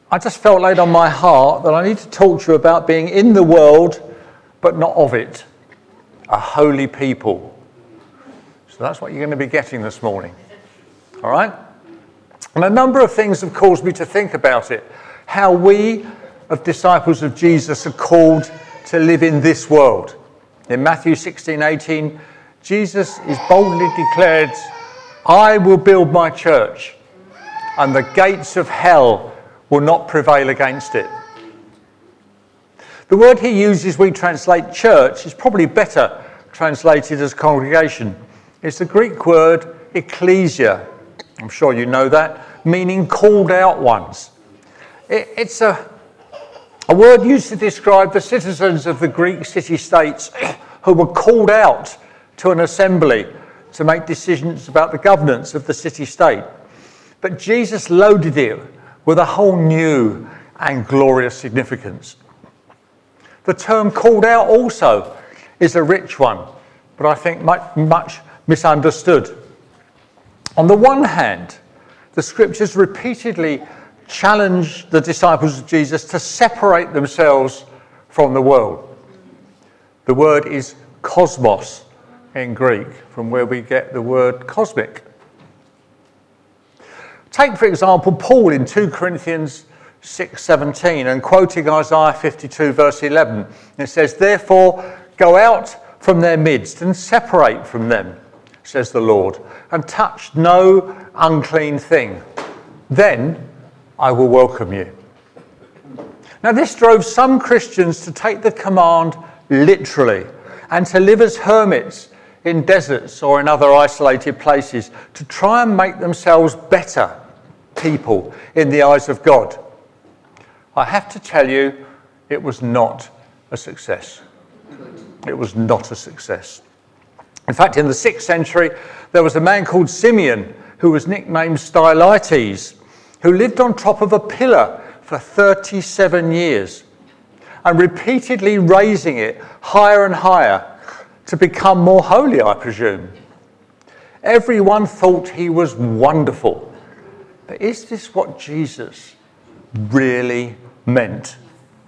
I just felt laid on my heart that I need to talk to you about being in the world, but not of it. A holy people. So that's what you're going to be getting this morning. All right? And a number of things have caused me to think about it. How we, as disciples of Jesus, are called to live in this world. In Matthew 16:18, Jesus is boldly declared, "I will build my church, and the gates of hell will not prevail against it." The word he uses, we translate church, is probably better translated as congregation. It's the Greek word ecclesia. I'm sure you know that, meaning called out ones. It's a word used to describe the citizens of the Greek city-states who were called out to an assembly to make decisions about the governance of the city-state. But Jesus loaded it with a whole new and glorious significance. The term called out also is a rich one, but I think much misunderstood. On the one hand, the scriptures repeatedly challenge the disciples of Jesus to separate themselves from the world. The word is cosmos in Greek, from where we get the word cosmic. Take, for example, Paul in 2 Corinthians 6:17, and quoting Isaiah 52 verse 11, it says, "Therefore go out from their midst and separate from them, says the Lord, and touch no unclean thing. Then I will welcome you." Now this drove some Christians to take the command literally and to live as hermits in deserts or in other isolated places to try and make themselves better people in the eyes of God. I have to tell you, it was not a success. It was not a success. In fact, in the 6th century, there was a man called Simeon who was nicknamed Stylites, who lived on top of a pillar for 37 years and repeatedly raising it higher and higher to become more holy, I presume. Everyone thought he was wonderful. But is this what Jesus really meant?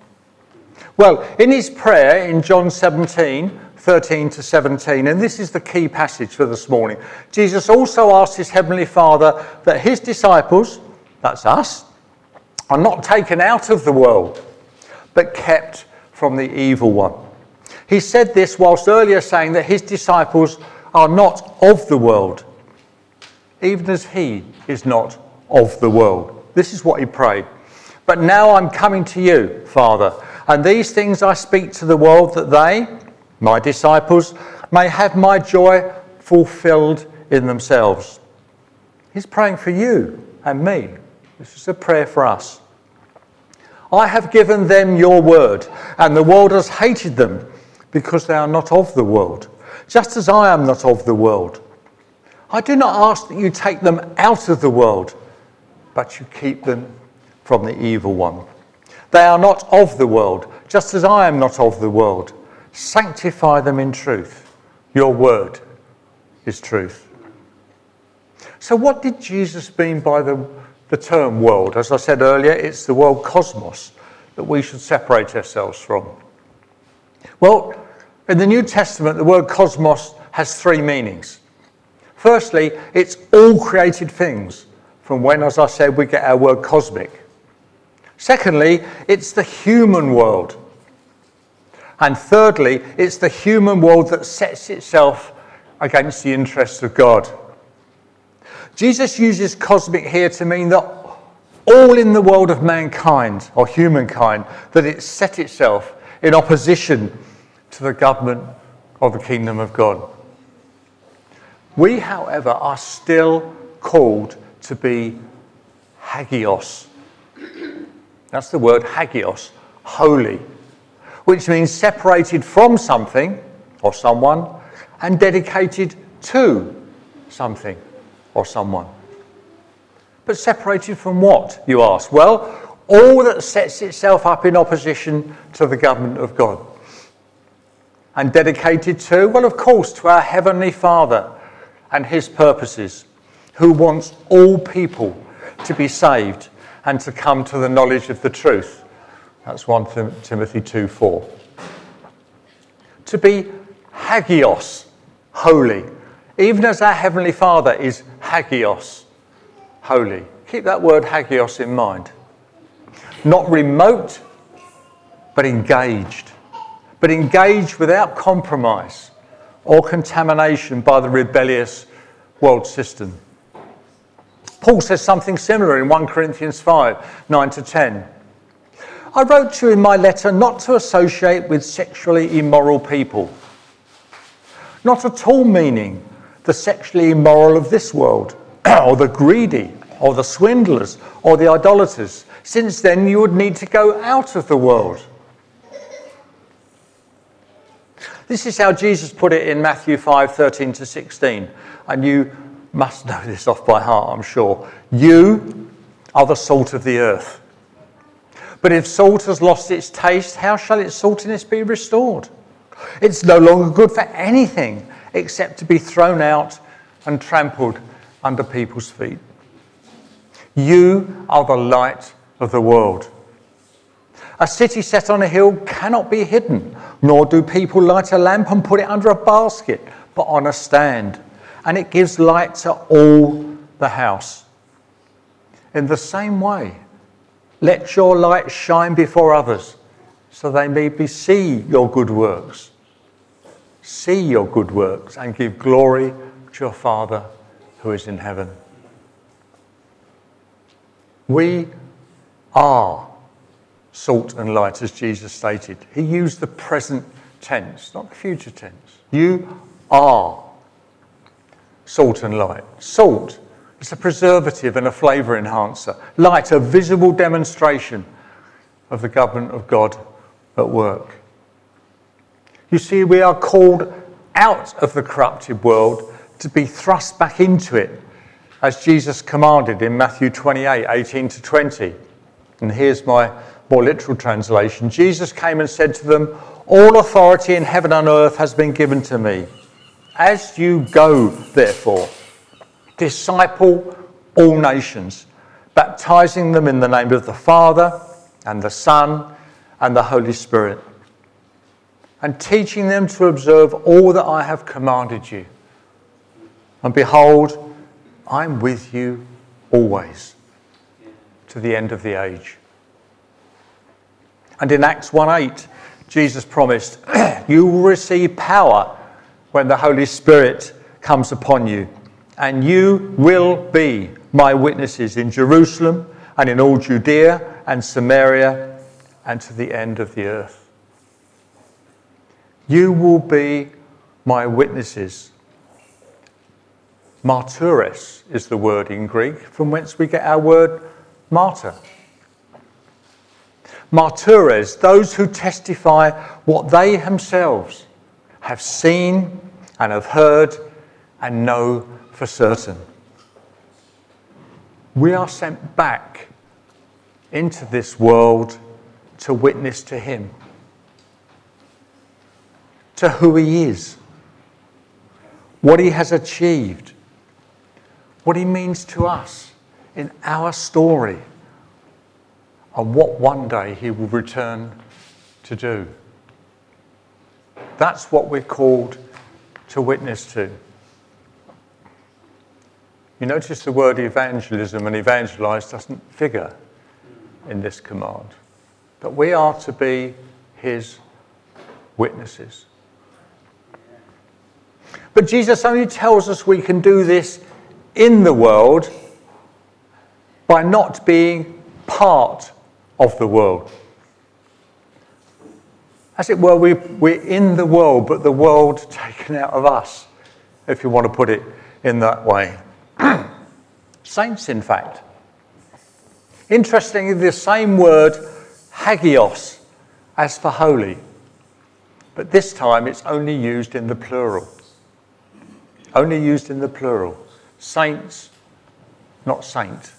Well, in his prayer in John 17:13-17, and this is the key passage for this morning, Jesus also asked his heavenly Father that his disciples, that's us, are not taken out of the world, but kept from the evil one. He said this whilst earlier saying that his disciples are not of the world, even as he is not of the world. This is what he prayed. "But now I'm coming to you, Father, and these things I speak to the world, that they, my disciples, may have my joy fulfilled in themselves." He's praying for you and me. This is a prayer for us. "I have given them your word, and the world has hated them because they are not of the world, just as I am not of the world. I do not ask that you take them out of the world, but you keep them from the evil one. They are not of the world, just as I am not of the world. Sanctify them in truth. Your word is truth." So what did Jesus mean by the term world? As I said earlier, it's the world cosmos that we should separate ourselves from. Well, in the New Testament, the word cosmos has 3 meanings. Firstly, it's all created things, from when, as I said, we get our word cosmic. Secondly, it's the human world. And thirdly, it's the human world that sets itself against the interests of God. Jesus uses cosmic here to mean that all in the world of mankind, or humankind, that it set itself in opposition to the government of the kingdom of God. We, however, are still called to be hagios. That's the word hagios, holy, which means separated from something or someone and dedicated to something or someone. But separated from what, you ask? Well, all that sets itself up in opposition to the government of God. And dedicated to, well, of course, to our Heavenly Father and his purposes, who wants all people to be saved and to come to the knowledge of the truth. That's 1 Timothy 2:4. To be hagios, holy, even as our Heavenly Father is hagios, holy. Keep that word hagios in mind. Not remote, but engaged without compromise or contamination by the rebellious world system. Paul says something similar in 1 Corinthians 5:9-10. I wrote to you in my letter not to associate with sexually immoral people. Not at all meaning the sexually immoral of this world, or the greedy, or the swindlers, or the idolaters, since then you would need to go out of the world. This is how Jesus put it in Matthew 5:13-16, and you must know this off by heart, I'm sure. You are the salt of the earth. But if salt has lost its taste, how shall its saltiness be restored? It's no longer good for anything except to be thrown out and trampled under people's feet. You are the light of the world. A city set on a hill cannot be hidden, nor do people light a lamp and put it under a basket, but on a stand, and it gives light to all the house. In the same way, let your light shine before others, so they may see your good works. See your good works and give glory to your Father who is in heaven. We are salt and light, as Jesus stated. He used the present tense, not the future tense. You are salt and light. Salt is a preservative and a flavour enhancer. Light, a visible demonstration of the government of God at work. You see, we are called out of the corrupted world to be thrust back into it, as Jesus commanded in Matthew 28:18-20. And here's my more literal translation. Jesus came and said to them, all authority in heaven and earth has been given to me. As you go, therefore, disciple all nations, baptizing them in the name of the Father and the Son and the Holy Spirit, and teaching them to observe all that I have commanded you. And behold, I'm with you always, to the end of the age. And in Acts 1:8, Jesus promised, you will receive power when the Holy Spirit comes upon you, and you will be my witnesses in Jerusalem and in all Judea and Samaria and to the end of the earth. You will be my witnesses. Martyres is the word in Greek, from whence we get our word martyr. Martyres, those who testify what they themselves have seen and have heard and know for certain. We are sent back into this world to witness to him, to who he is, what he has achieved, what he means to us in our story, and what one day he will return to do. That's what we're called to witness to. You notice the word evangelism and evangelize doesn't figure in this command. But we are to be his witnesses. But Jesus only tells us we can do this in the world by not being part of the world. As it were, we're in the world, but the world taken out of us, if you want to put it in that way. Saints, in fact. Interestingly, the same word, hagios, as for holy, but this time it's only used in the plural. Only used in the plural. Saints, not saint.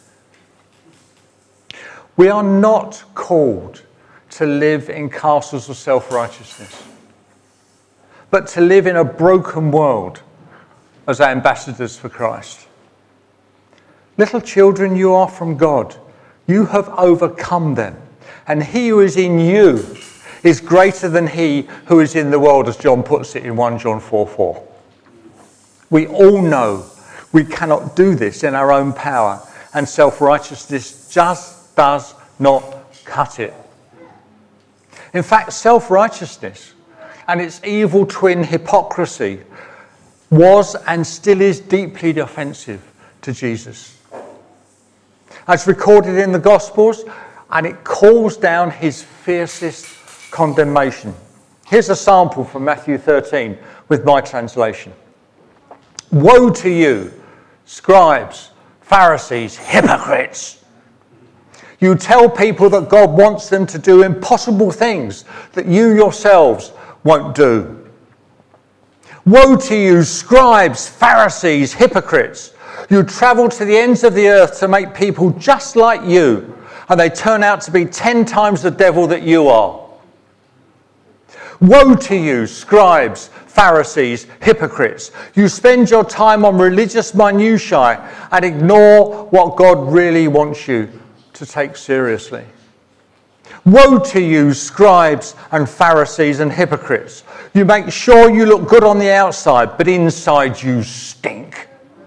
We are not called to live in castles of self-righteousness, but to live in a broken world as ambassadors for Christ. Little children, you are from God. You have overcome them. And he who is in you is greater than he who is in the world, as John puts it in 1 John 4:4. We all know we cannot do this in our own power, and self-righteousness just does not cut it. In fact, self-righteousness and its evil twin hypocrisy was and still is deeply offensive to Jesus. As recorded in the Gospels, and it calls down his fiercest condemnation. Here's a sample from Matthew 13 with my translation. Woe to you, scribes, Pharisees, hypocrites! You tell people that God wants them to do impossible things that you yourselves won't do. Woe to you, scribes, Pharisees, hypocrites! You travel to the ends of the earth to make people just like you, and they turn out to be 10 times the devil that you are. Woe to you, scribes, Pharisees, hypocrites! You spend your time on religious minutiae and ignore what God really wants you to take seriously. Woe to you, scribes and Pharisees and hypocrites! You make sure you look good on the outside, but inside you stink.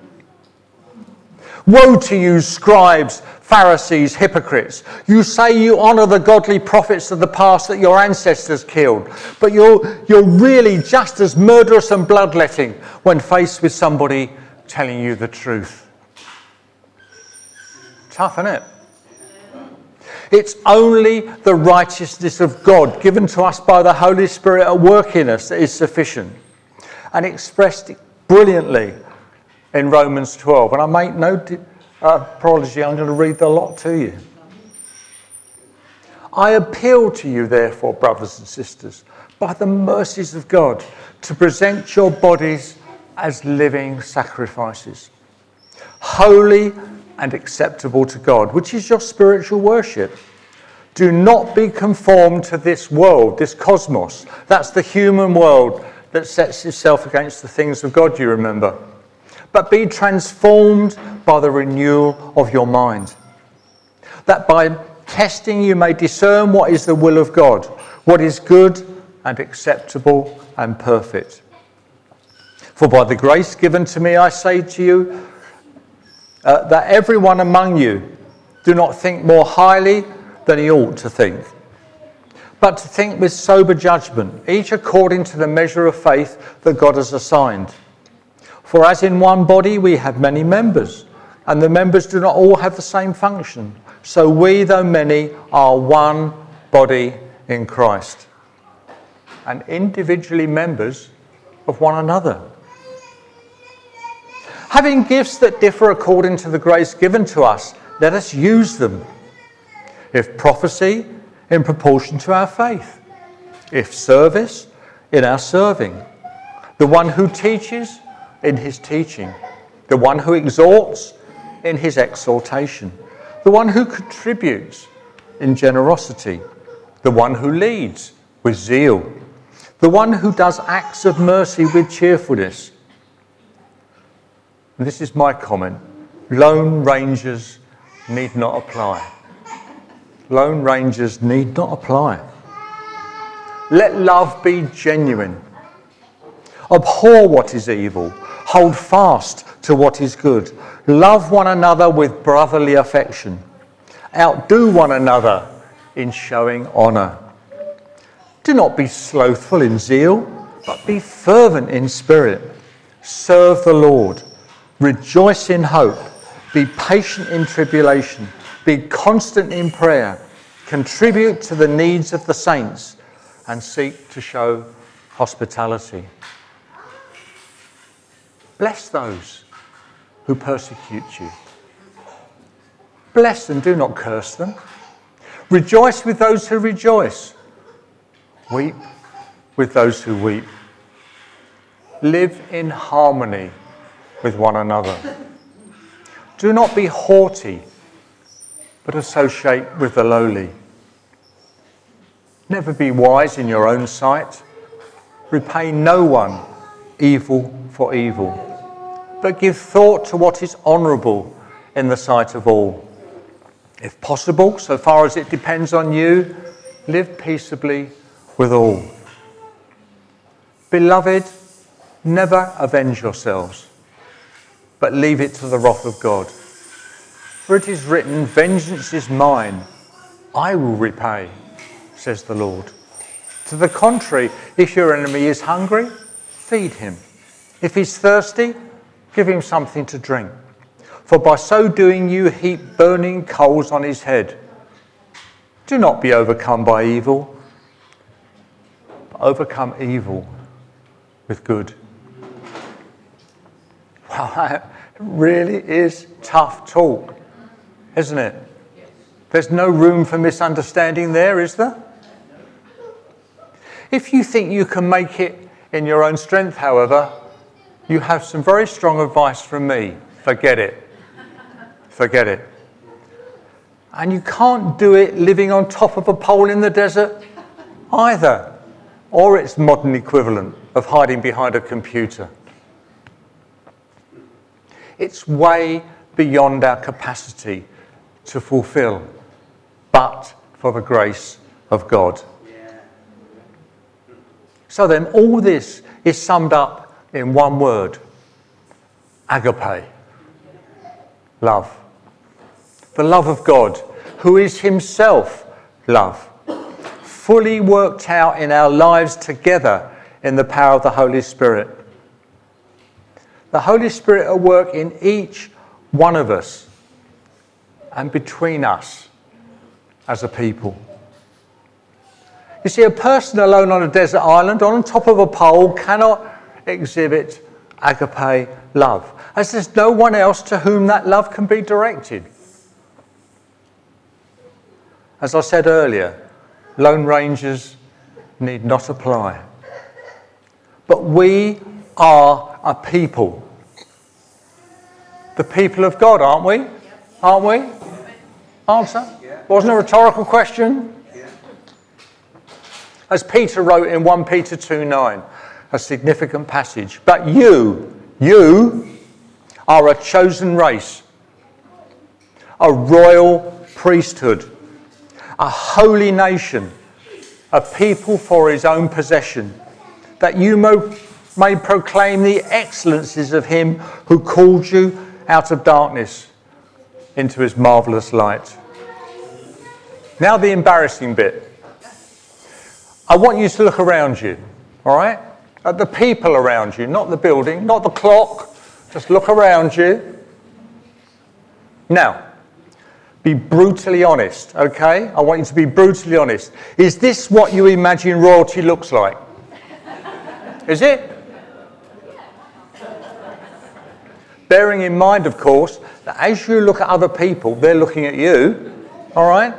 Woe to you, scribes, Pharisees, hypocrites! You say you honour the godly prophets of the past that your ancestors killed, but you're really just as murderous and bloodletting when faced with somebody telling you the truth. Tough, isn't it? It's only the righteousness of God given to us by the Holy Spirit at work in us that is sufficient, and expressed brilliantly in Romans 12. And I make no apology, I'm going to read the lot to you. I appeal to you, therefore, brothers and sisters, by the mercies of God, to present your bodies as living sacrifices, holy and acceptable to God, which is your spiritual worship. Do not be conformed to this world, this cosmos. That's the human world that sets itself against the things of God, you remember. But be transformed by the renewal of your mind, that by testing you may discern what is the will of God, what is good and acceptable and perfect. For by the grace given to me, I say to you, that everyone among you do not think more highly than he ought to think, but to think with sober judgment, each according to the measure of faith that God has assigned. For as in one body we have many members, and the members do not all have the same function, so we, though many, are one body in Christ, and individually members of one another. Having gifts that differ according to the grace given to us, let us use them. If prophecy, in proportion to our faith. If service, in our serving. The one who teaches, in his teaching. The one who exhorts, in his exhortation. The one who contributes, in generosity. The one who leads, with zeal. The one who does acts of mercy with cheerfulness. And this is my comment. Lone rangers need not apply. Lone rangers need not apply. Let love be genuine. Abhor what is evil. Hold fast to what is good. Love one another with brotherly affection. Outdo one another in showing honour. Do not be slothful in zeal, but be fervent in spirit. Serve the Lord. Rejoice in hope. Be patient in tribulation. Be constant in prayer. Contribute to the needs of the saints and seek to show hospitality. Bless those who persecute you. Bless and do not curse them. Rejoice with those who rejoice. Weep with those who weep. Live in harmony with one another. Do not be haughty, but associate with the lowly. Never be wise in your own sight. Repay no one evil for evil, but give thought to what is honourable in the sight of all. If possible, so far as it depends on you, live peaceably with all. Beloved, never avenge yourselves, but leave it to the wrath of God. For it is written, vengeance is mine, I will repay, says the Lord. To the contrary, if your enemy is hungry, feed him. If he's thirsty, give him something to drink. For by so doing you heap burning coals on his head. Do not be overcome by evil, but overcome evil with good. Wow, that really is tough talk, isn't it? There's no room for misunderstanding there, is there? If you think you can make it in your own strength, however, you have some very strong advice from me. Forget it. Forget it. And you can't do it living on top of a pole in the desert either, or its modern equivalent of hiding behind a computer. It's way beyond our capacity to fulfill, but for the grace of God. So then all this is summed up in one word: agape, love. The love of God, who is himself love, fully worked out in our lives together in the power of the Holy Spirit. The Holy Spirit at work in each one of us and between us as a people. You see, a person alone on a desert island, on top of a pole, cannot exhibit agape love, as there's no one else to whom that love can be directed. As I said earlier, Lone Rangers need not apply. But we are a people. The people of God, aren't we? Aren't we? Answer? Wasn't a rhetorical question? As Peter wrote in 1 Peter 2:9, a significant passage. But you are a chosen race, a royal priesthood, a holy nation, a people for his own possession, that you may proclaim the excellencies of him who called you out of darkness into his marvellous light. Now the embarrassing bit. I want you to look around you, all right? At the people around you, not the building, not the clock. Just look around you. Now, be brutally honest, okay? I want you to be brutally honest. Is this what you imagine royalty looks like? Is it? Bearing in mind, of course, that as you look at other people, they're looking at you, all right?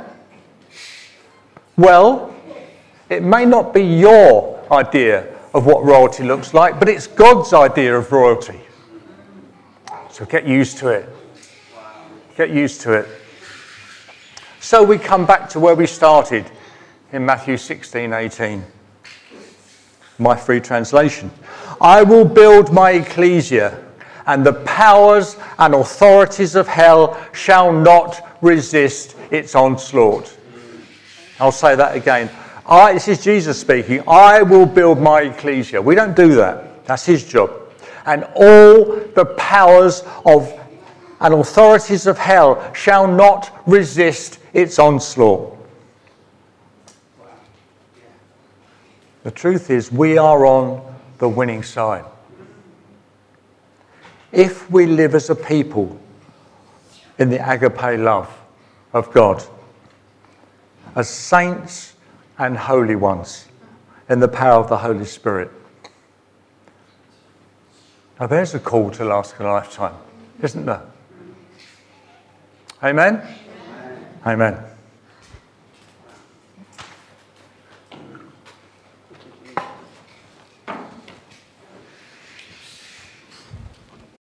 Well, it may not be your idea of what royalty looks like, but it's God's idea of royalty. So get used to it. Get used to it. So we come back to where we started in Matthew 16:18. My free translation. I will build my ecclesia, and the powers and authorities of hell shall not resist its onslaught. I'll say that again. This is Jesus speaking. I will build my ecclesia. We don't do that. That's his job. And all the powers of and authorities of hell shall not resist its onslaught. The truth is, we are on the winning side. If we live as a people in the agape love of God, as saints and holy ones in the power of the Holy Spirit. Now there's a call to last a lifetime, isn't there? Amen? Amen. Amen.